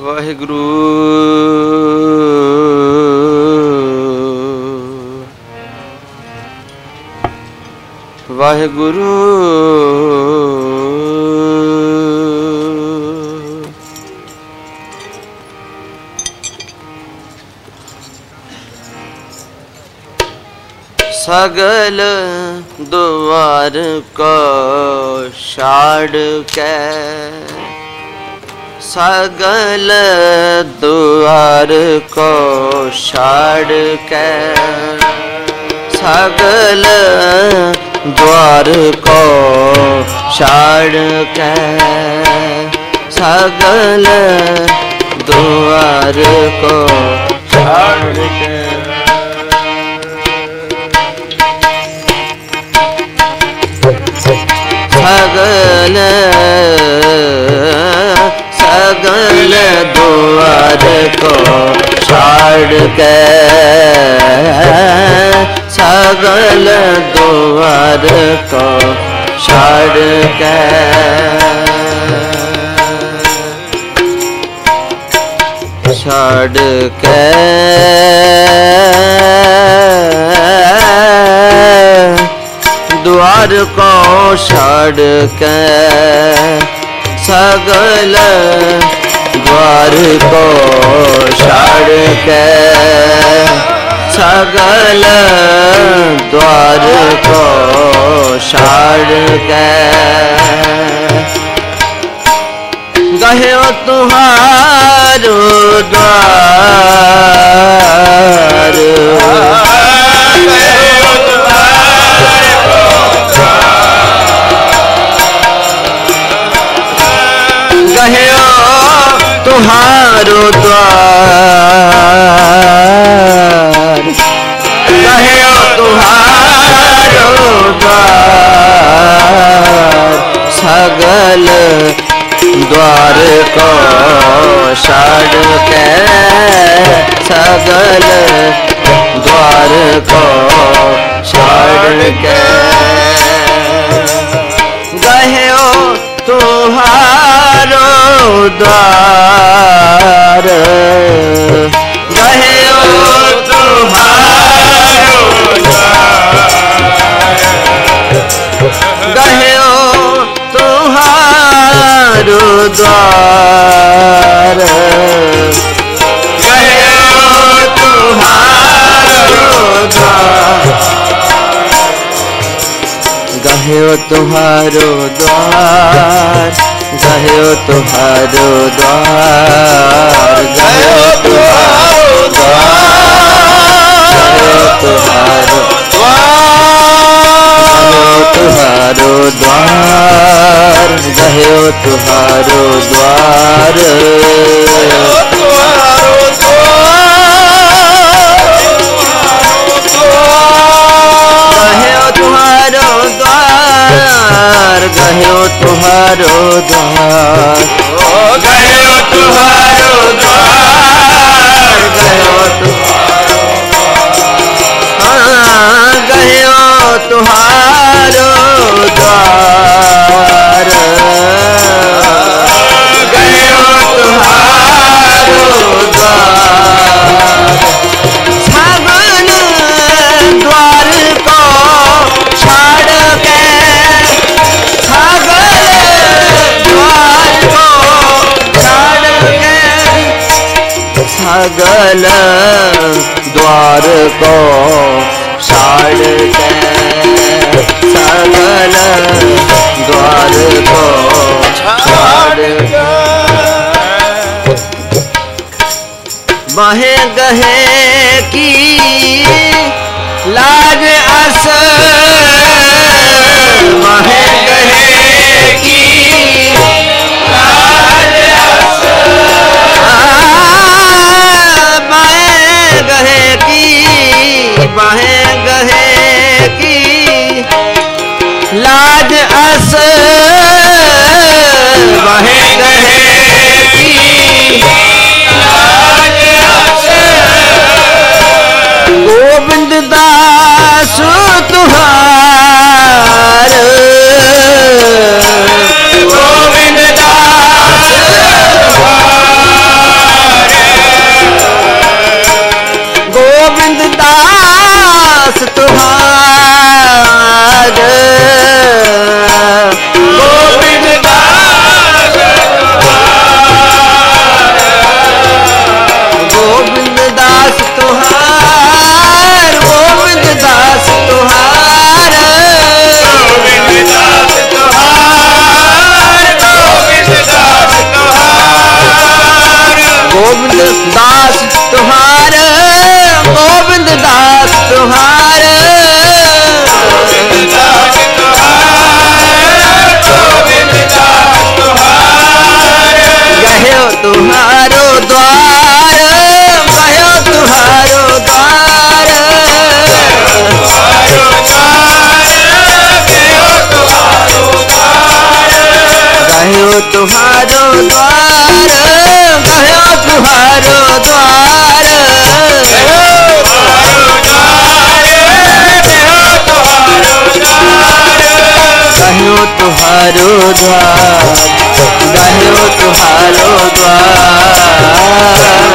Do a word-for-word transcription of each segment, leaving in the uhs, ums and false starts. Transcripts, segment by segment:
वाहिगुरु वाहिगुरु सगल द्वार को छाड़ के सगल द्वार को छाड़ के सगल द्वार को छाड़ के सगल द्वार को छाड़ के सगल सगल द्वार को छाड़ के सगल द्वार को छाड़ के छाड़ के द्वार को छाड़ के सगल द्वार को छाड़ के सगल द्वार को छाड़ के गयो तुम्हारो द्वार गयो तुम्हारो द्वार गयो तुम्हारो द्वार सगल द्वार को छाड़ के सगल द्वार को छाड़ के गयो तुम्हारो द्वार गयो तुम्हारो द्वार गयो तुम्हारो द्वार गयो तुम्हारो द्वार गयो तुम्हारो द्वार गयो तुम्हारो द्वार गयो तुम्हारो द्वार गयो तुम्हारो द्वार गयो तुम्हारो द्वार गयो तुम्हारो द्वार गयो तुम्हारो द्वार गयो तुम्हारो हाँ गयो तुम्हारो द्वार गयो तुम्हारो द्वार सगल द्वार को छाड़ के सगल द्वार को छाड़ के सगल द्वार को छाड़ के सगल द्वार को छाड़ के बाहें गहे की लाज अस बाहें गहे की लाज अस बाहें गहे की बाहें गहे की लाज अस बाहें गहे की लाज अस गोविंद दास तुहार गोविंद दास तुहार तुहारो द्वार, गयो तुहारो द्वार,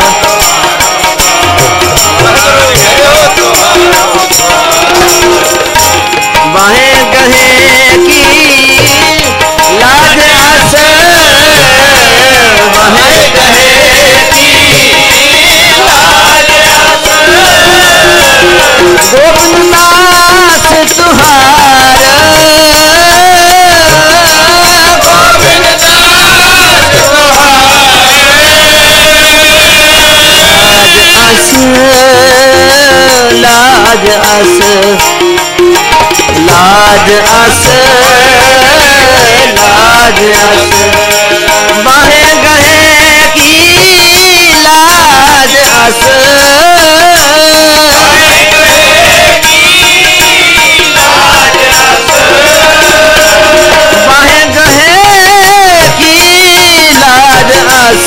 बाहें गहे की लाज आस, बाहें गहे की लाज आस, गोविंद दास तुहार, गोविंद दास तुहार, लाज आस, लाज आस, लाज आस, बाहें गहे की लाज आस, बाहें गहे की लाज आस,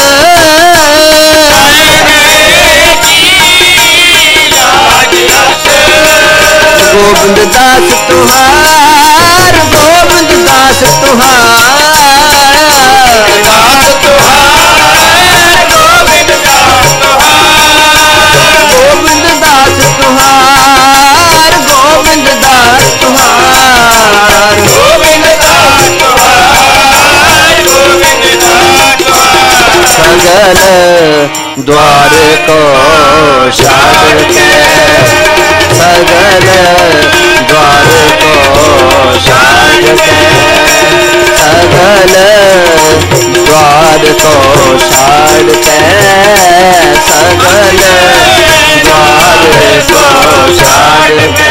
गोविंद दास तुहार, गोविंद दास तुहार, दास तुहार, गोविंद दास तुहार, गोविंद दास तुहार, गोविंद दास तुहार, गोविंद दास तुहार, गोविंद दास तुहार, सगल द्वार को शाद के, सगल द्वार को शाद के, सगल द्वार को शाद के, सगल द्वार को शाद के,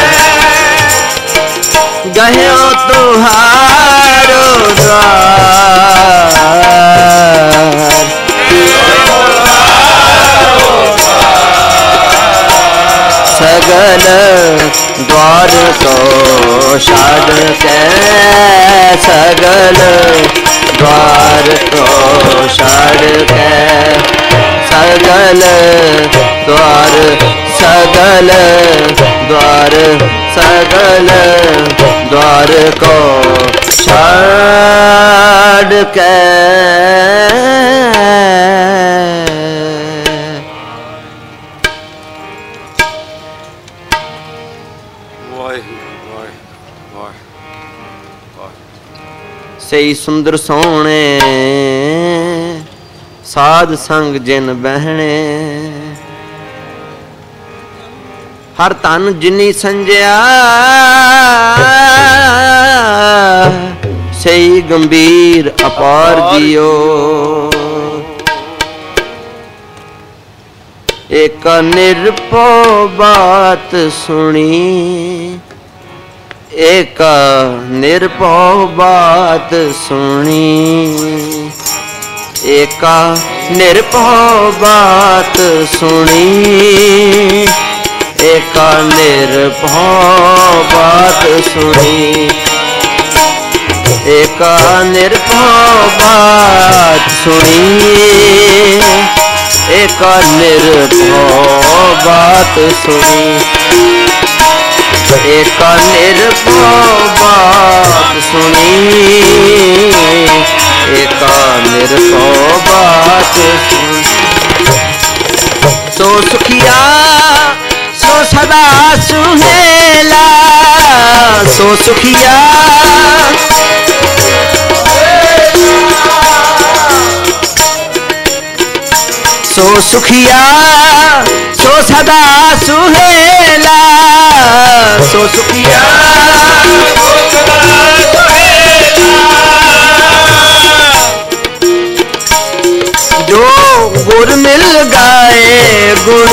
गयो तुहारो द्वार, सगल द्वार को शाद के, सगल द्वार को शाद के, सगल द्वार, सगल द्वार, सगल द्वार को शाद के, सही सुंदर सोहणे साध संग जिन बहने, हर तन जिनी संजया सही गंभीर अपार जियो, एक निरपो बात सुनी, एक निरपो बात सुनी, एक निरपो बात सुनी, एक निरपो बात सुनी, एक निरपो बात सुनी, एक निरपो बात सुनी, एक निरपो बात सुनी, एक निरपो बात सुनी, सो सुखिया सो सदा सुहेला, सो सुखिया सो सुखिया सो सदा सुहेला, सो सुखिया सो सदा सुहेला, जो गुर मिल गाए गुण,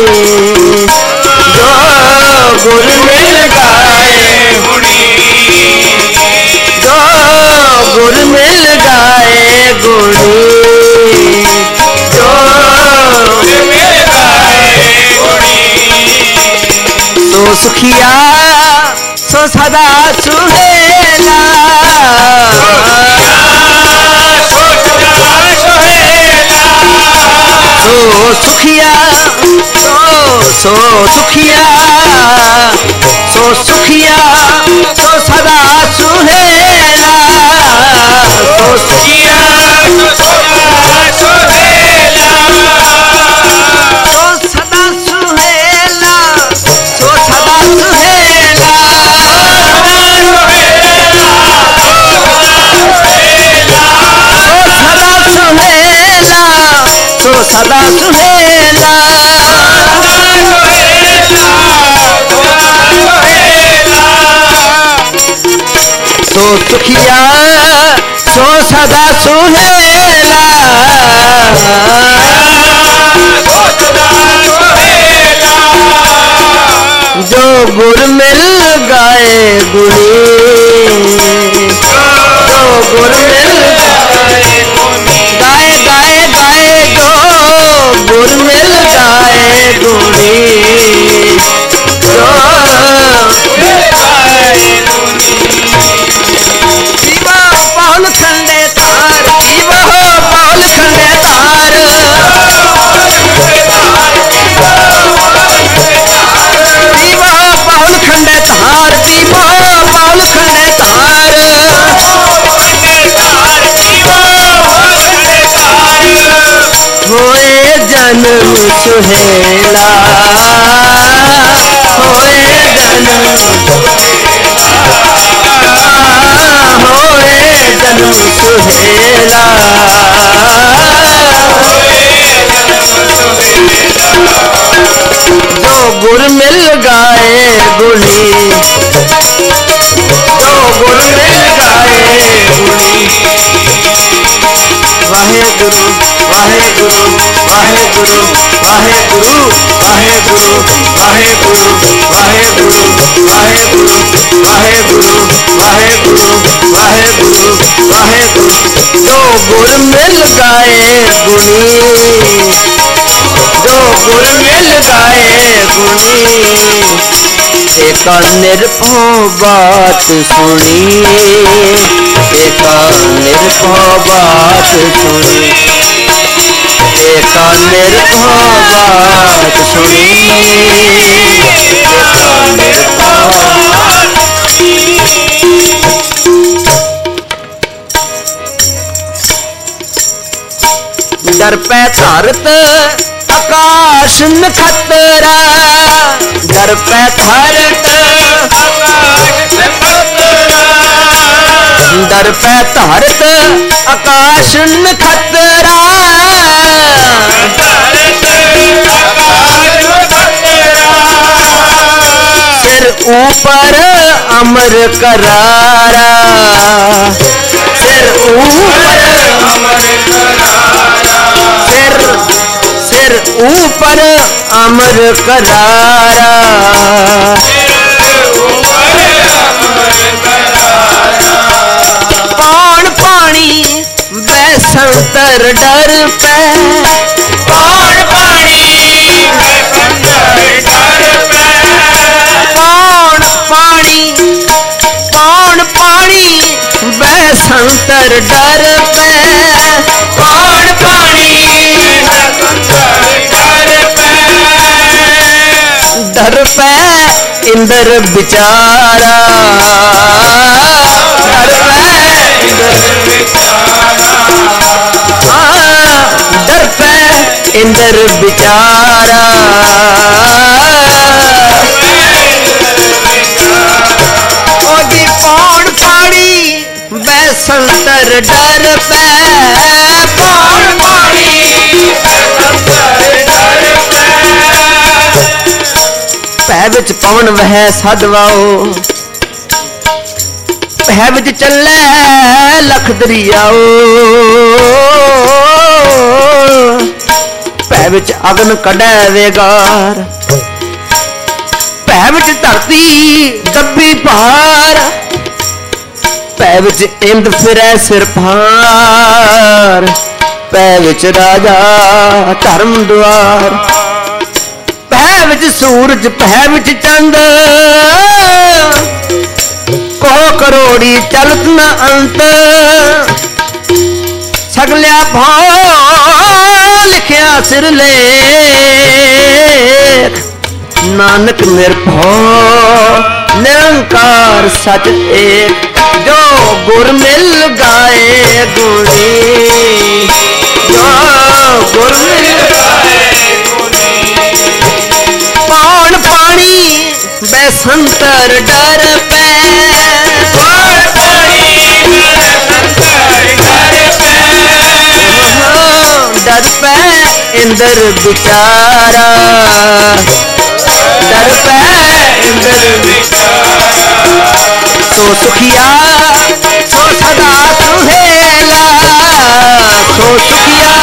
जो गुर मिल गाए गुणी, जो गुर मिल गाए गुणी, जो गुर मिल गाए गुणी, सो सुखिया सो सदा सुहेला, सो सदा सुहेला, सो सुखिया सो सो सुखिया सो सुखिया सो सदा सुहेला, सुखिया सो सदा सुहेला सो सदा सुहेला सो सदा सुहेला सो सुखिया सो सदा सुहेला जो गुर मिल गाए गुणी जो गुर मिल गाए गाए गाए जो गुर मिल गाए गुणी जो जीवा पाल खंडे तार जीवा पाल खंडे तार जीवा पाल खंडे तार जीवा पाल खंडे तार होए जन्म सुहेला होए जन्म होए जन्म सुहेला जो गुर मिल गाए गुणी जो गुर मिल गाए गुणी वाहेगुरु वाहेगुरु वाहेगुरु वाहेगुरु वाहेगुरु वाहेगुरु वाहेगुरु वाहेगुरु वाहेगुरु वाहेगुरु वाहेगुरु वाहेगुरु जो गुर मिल गाए गुणी जो गुर मिल गाए गुणी एक निर्भो बात सुनी एक निर्भो बात सुनी एक निर्भो बात सुनी डर पे धरत आकाश नखतरा डर पे धरत डर पे धरत आकाश नखतरा सिर ऊपर अमर करारा सिर ऊपर अमर करारा सिर सिर ऊपर अमर करारा पान पानी बैसंतर डर पे पान पानी पान पानी पान पानी बैसंतर डर पे पान पानी डर पे इंद्र बिचारा डर पे डर पे इंद्र बिचारा ओदी पौड़ पाड़ी बैसंतर डर पे पौड़ पाड़ी पै विच पवन वह सदवाओ पै विच चले लख दरियाओ पै विच अगन कढै वेगार पै विच धरती दब्बी पार पै विच इंद फिरै सिर फार पै विच राजा धर्म द्वार पै विच सूरज पै विच चंद को करोड़ी चलत न अंत सगलिया भाव लिखिया सिर लेख नानक निर्भौ निरंकार सच एक जो गुर मिल गाए गुणी, जो गुर मिल गाए गुणी। पौन पानी बैसंतर डर पे, पौन पानी बैसंतर डर पे, डर पे इंद्र बिचारा, डर पे इंद्र बिचारा। सो सुखिया सो सदा सुहेला, सो सुखिया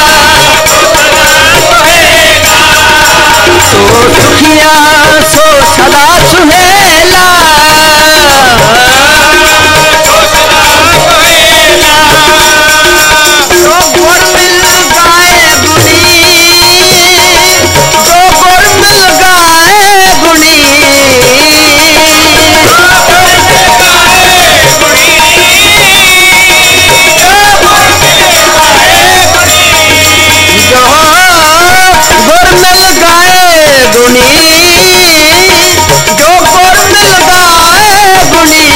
सो सुखिया सो सदा सुहेला, जो गुर मिल गाए गुणी, जो गुर मिल गाए गुणी, गुर मिल गाए गुणी, जो गुर मिल गाए गुणी,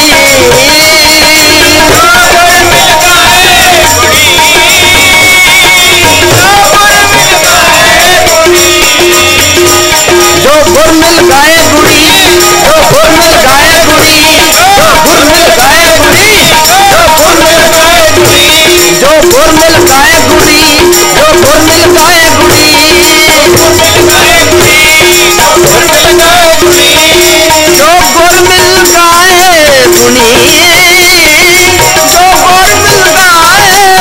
जो गुर मिल गाए गुणी, जो गुर मिल गाए गुणी, जो गुर मिल गाए गुणी, जो गुर मिल गाए गुणी, जो गुर मिल गाए गुणी, जो गुर मिल गाए गुणी, जो गुर मिल गाए गुणी, जो गुर मिल गाए गुणी, जो गुर मिल गाए गुणी, जो गुर मिल गाए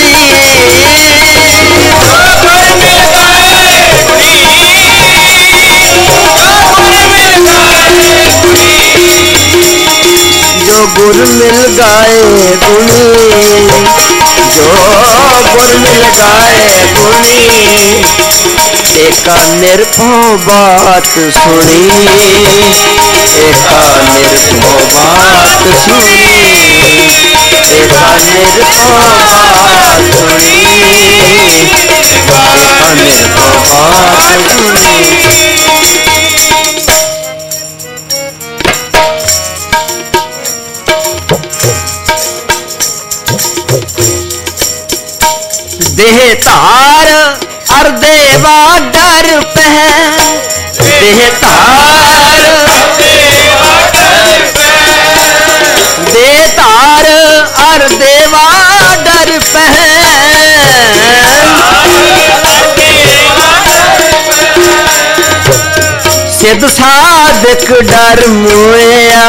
जो गुर मिल गाए गुणी, जो गुर मिल गाए गुणी। एका निरभो बात सुनी, एका निरभो बात सुनी, एका निरभो बात सुनी, एका निरभो बात सुनी। देह तार अर देवा डर पे, देह तार देह तार अर देवा डर पे, सिद्ध साधक डर मोया,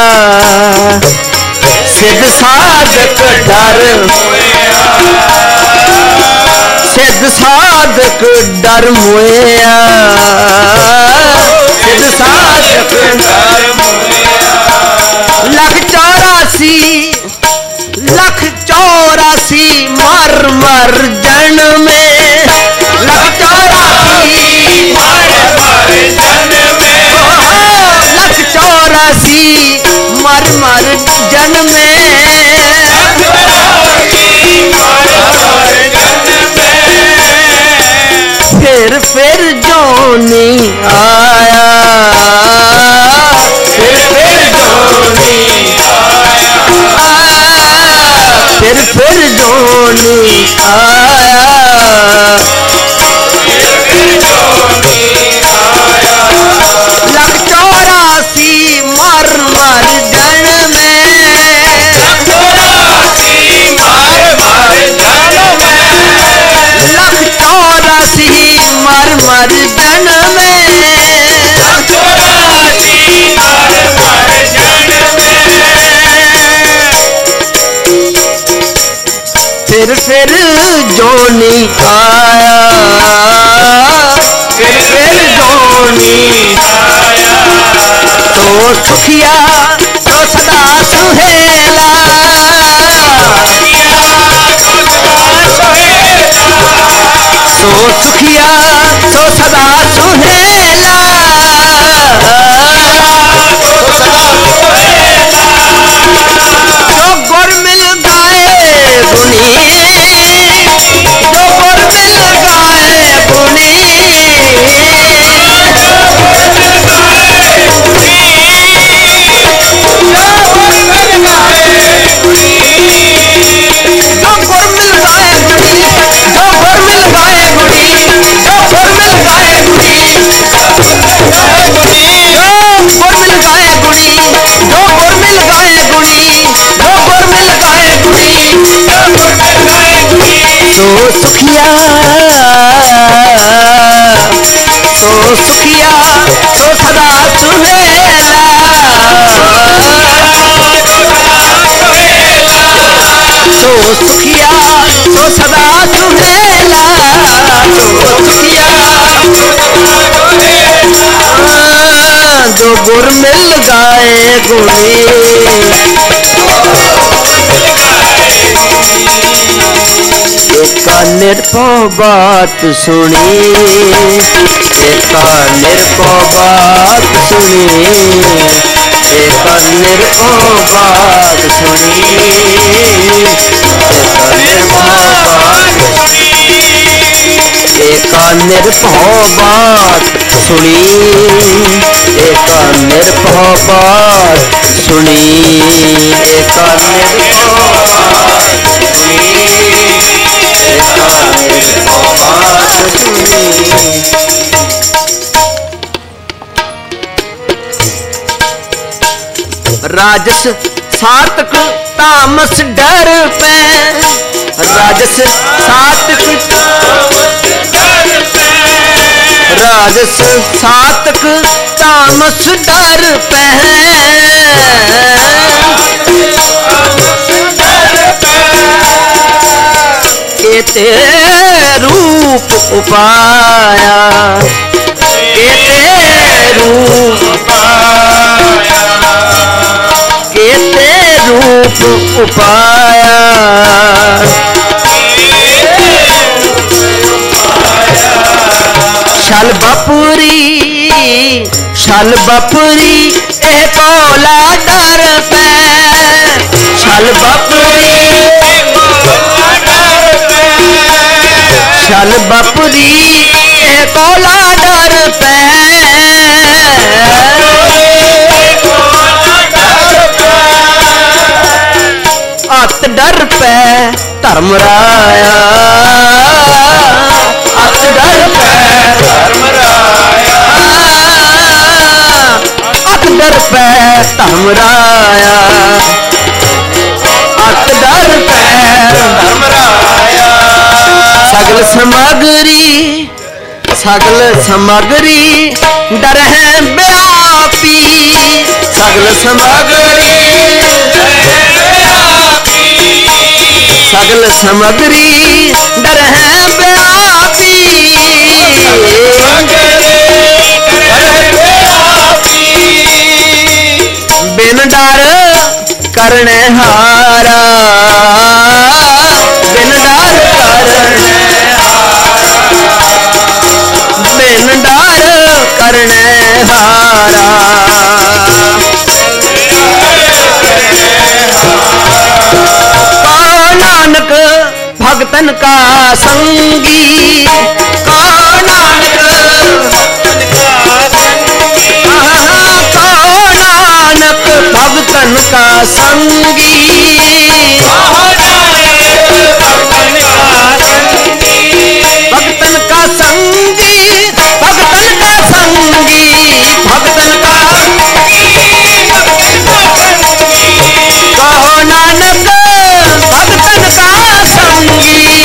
सिद्ध साधक डर मोया, सिद्ध साधक डर मोया, सिद्ध साधक डर मोया। लख चौरासी लख चौरासी मर मर जन में, लख चौरासी मर मर जन में, लख चौरासी मर मर जन में, फिर फिर जोनी आया, फिर फिर जोनी आया, फिर फिर जोनी आया, फिर फिर जोनी आया। लख चौरासी मर मर जन में, लख चौरासी मर मर जन में, लख चौरासी मर मर जन में, चौरासी मर मर जन में। फिर फिर जोनी आया, फिर फिर जोनी आया, तो सुखिया तो सदा सुहेला, तो सुखिया तो सदा सुहेला, जो गुर मिल गाए गुणी, जो गुर मिल गाए गुणी, जो गुर मिल गाए गुणी, जो गुर मिल गाए गुणी। जो गुर मिल गाए गुणी। एका निरपो बात सुनी, एका निरपो बात सुनी, एका निरपो बात सुनी, एका निरपो बात एका निरपो बात सुनी, एका निरपो बात सुनी, एका निरपो बात सुनी, एका निरपो बात सुनी। राजस सातक तामस डर पे, राजस सातक राजस सातक तामस डर पे, केते रूप उपाया, केते रूप उपाया, केते रूप उपाया, शल बपुरी शल बपुरी ए कोला डर पे, शल बपुरी शल बपुरी ए कोला डर पे, अत डर पे धर्मराया, अत डर पे धर्मराया, अत डर पे धर्मराया, अत डर पे धर्मराया। सगल समगरी सगल समगरी डर है व्यापी, सगल समगरी सगल समगरी डर है व्यापी, बिन डर करने हारा, बिन डर करने बिन डर करने हारा, नानक भगतन का संगी, को नानक को नानक भगतन का संगी, भगतन का संगी, भगतन का संगी, भगतन का को नानक भगतन का संगी,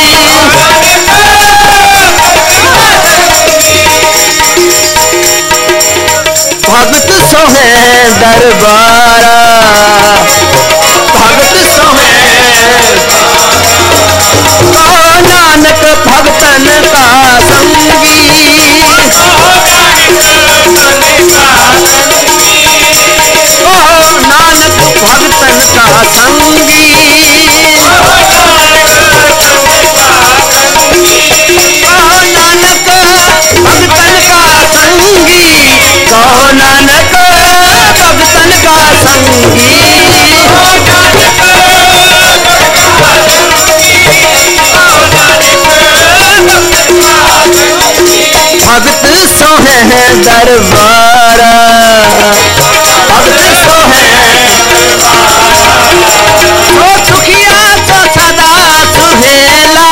भगत सोहे दरबारा, भगत सोहे को नानक भगतन का संगी, को नानक भगतन का संगी, नानक भगतन का संगी, को नानक भगतन का संगी, भगत सोहे दरबारा, भगत सोहे तो सुखिया तो सदा सुहेला,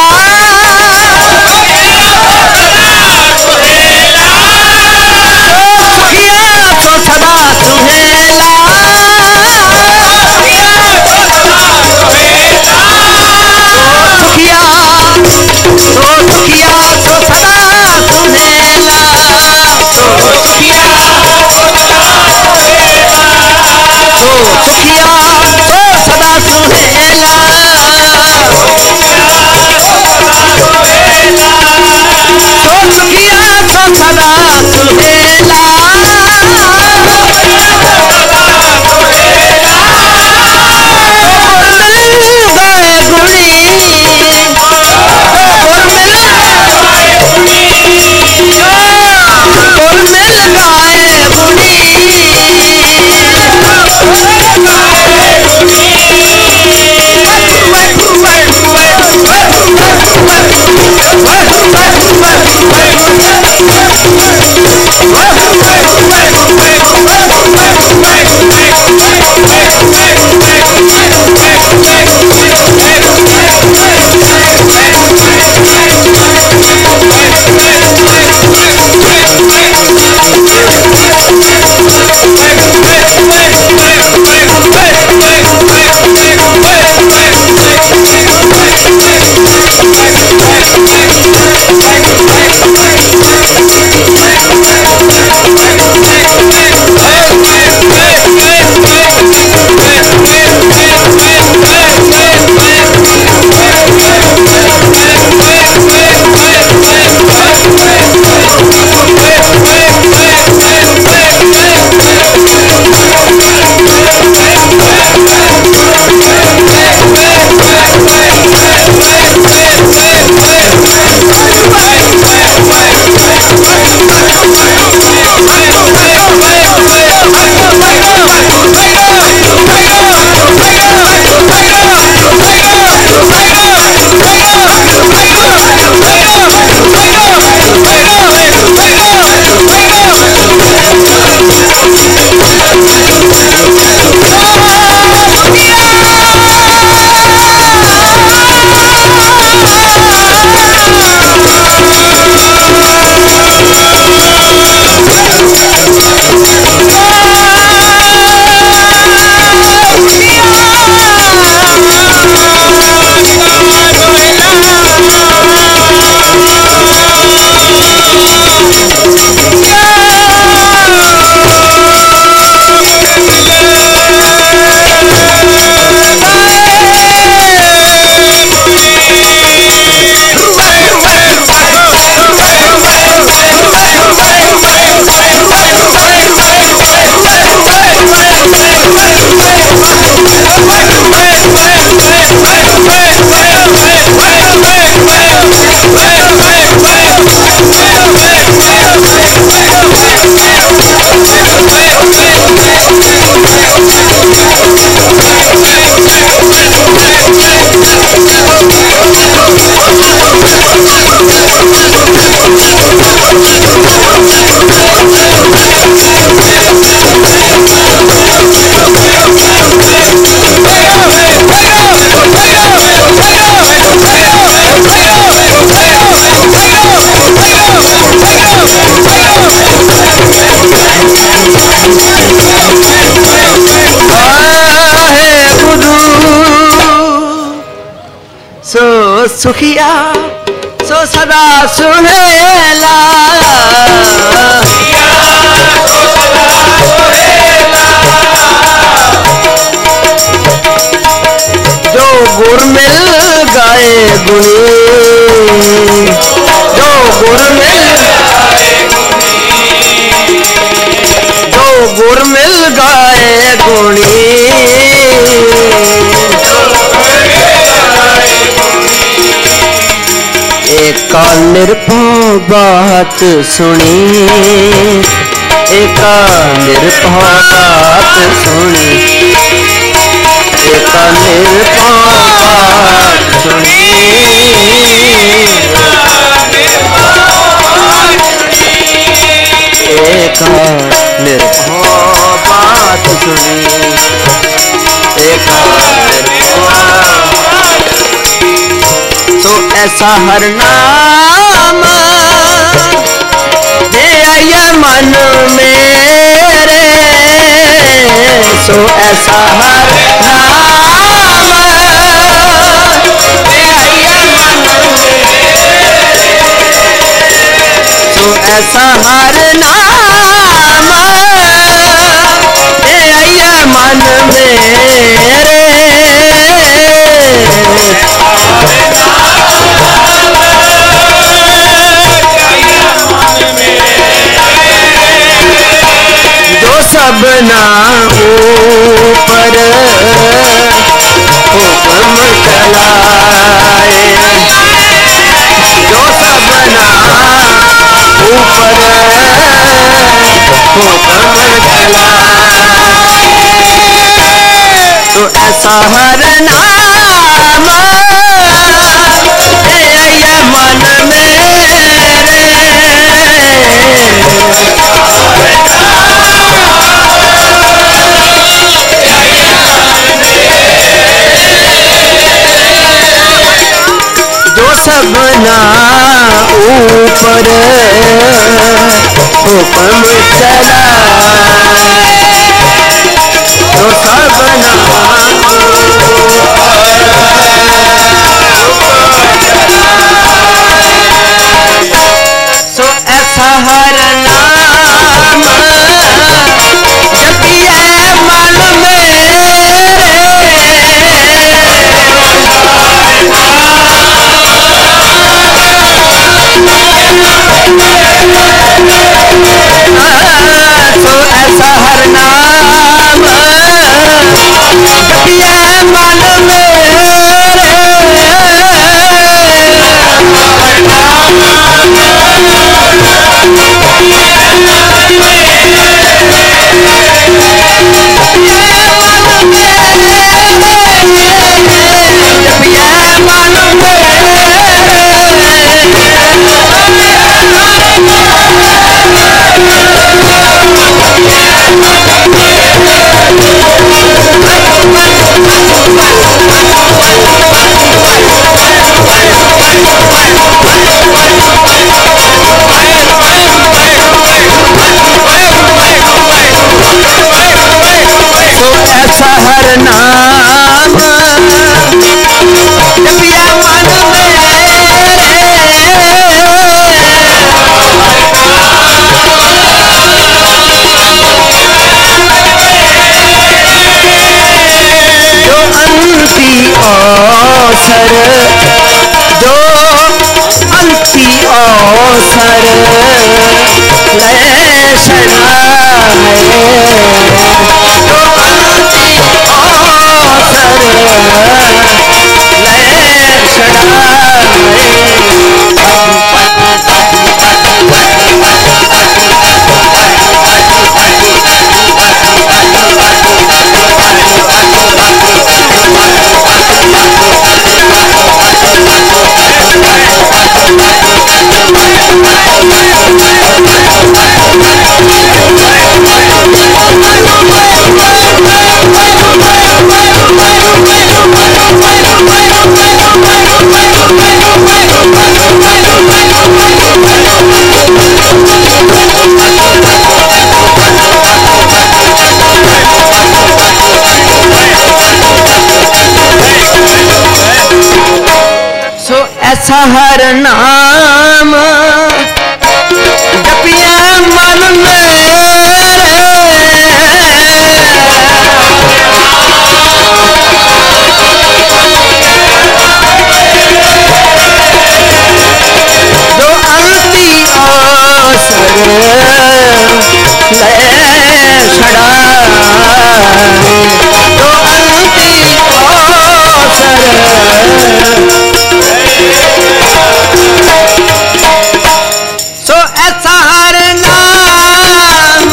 सो सुखिया सो सदा सुहेला, जो गुर मिल गए गुणी, जो गुर मिल जो गुर मिल गए गुणी, एक निरभव बात सुनी, एक निरभव बात सुनी, एक निरभव बात सुनी, एक निरभव बात सुनी, एक तो ऐसा हर नाम दे आया मन मेरे, सो ऐसा हर नाम दे आया मन मेरे, सो ऐसा हर नाम दे आया मन मेरे, सबना ऊपर हुक्म चलाए, जो सबना ऊपर हुक्म चलाए, तो ऐसा हर नाम दे मन मेरे, ऊपर हुक्म चलाए तो सबना सो ऐसा हर नाम जपिए मन सो ऐसा हर नाम जपिए मन हर नाम जपिया मन जो अंती अवसर जो अंती अवसर लय शना ऐसा हर नाम जपिए मन जो अंती अवसर लय छड़ाए जो अंती अवसर सो ऐसा हर नाम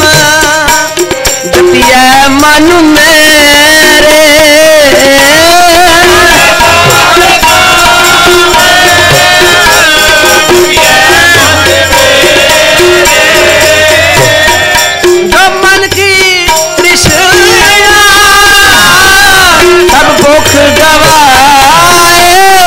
जपिए मन मेरे जो मन की तृष्णा सब भूख गवाए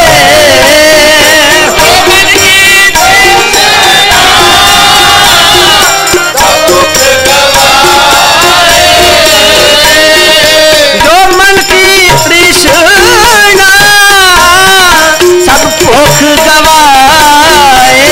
भूख गवाए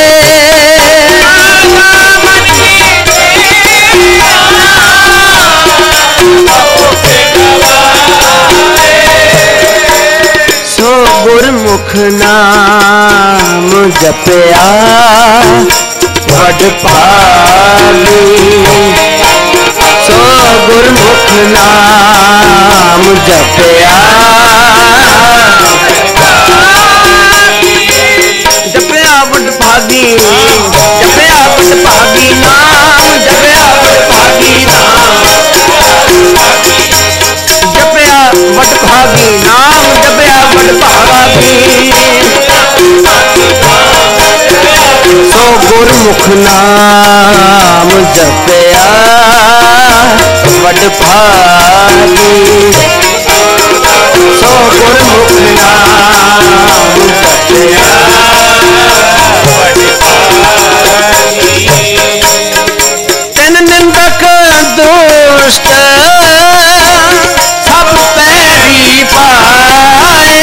सो गुरमुख नाम जपया वड पावी सो गुरमुख नाम जपया जपया बड़ भागी जपया बड़ भागी नाम जपया बड़ भागी नाम जपया बड़ भागी नाम जपया बड़ भागी सो गुरमुख नाम जपया बड़ भागी सो गुरमुख नाम जपया बड़ भागी दुष्ट सब पैरी पाए।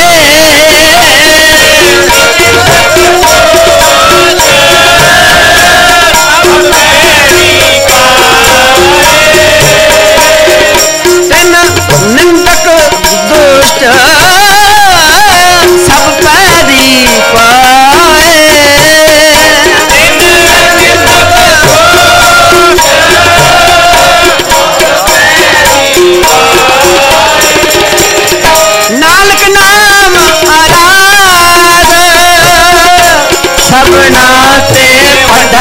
तिन निंदक दुष्ट सब पैरी पाए। नानक नाम आराध सबना ते पढ़ा।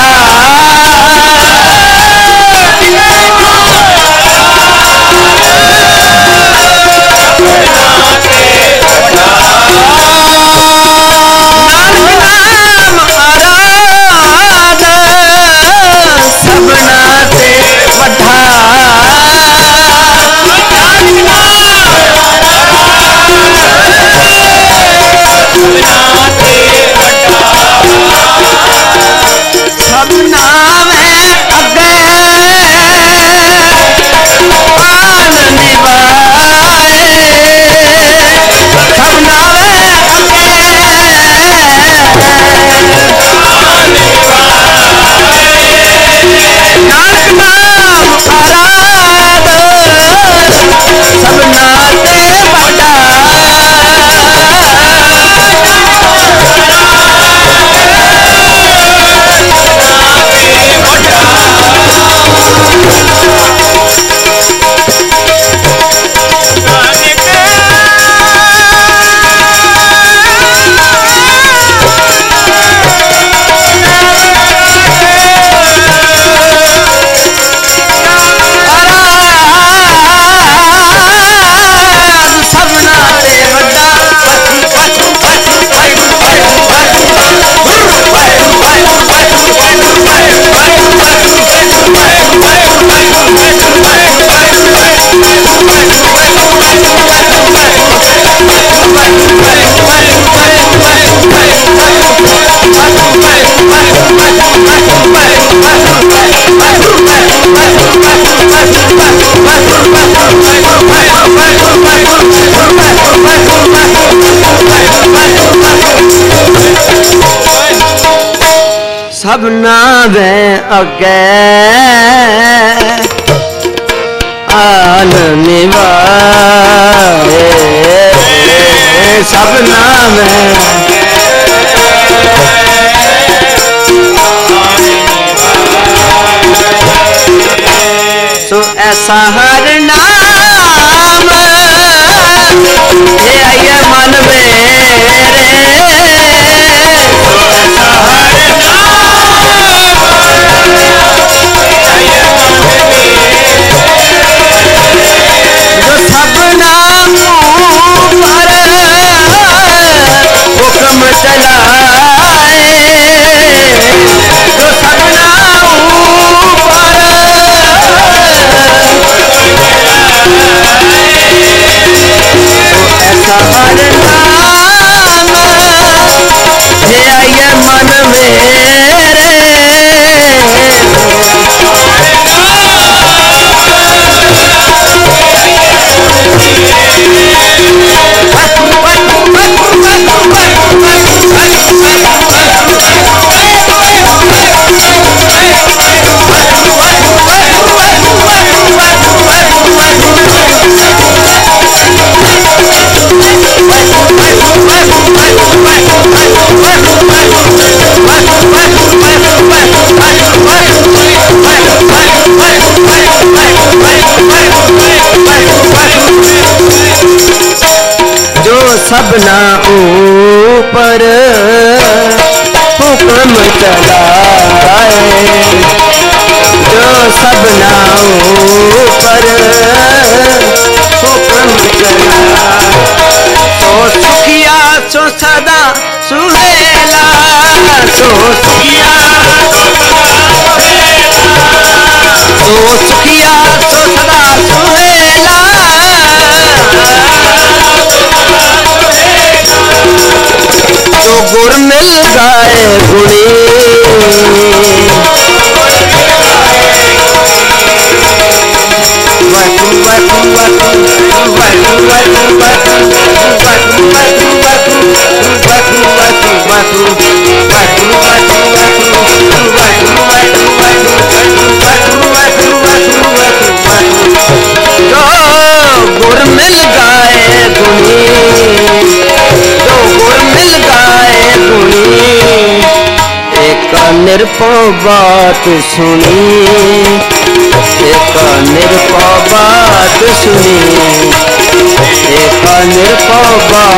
सब नावे अगे आन निवाए। सब नावे सो ऐसा हर नाम ये आइए मन मेरे। हुक्म चलाए जो सबना ऊपर ऐसा हर नाम ये आइए मन मेरे। सबना ऊपर हुक्म चलाए जो सबना ऊपर हुक्म चलाए। सो सुखिया सो सदा सुहेला सो सुखिया सो सुखिया सो सदा सुहेला। जो गुर मिल गाए गुणी वह गुर मिल गाए गुणी, जो गुर मिल गाए गुणी, एक निरपो बात सुनी, एक निरपो बात सुनी, एक निरपो बात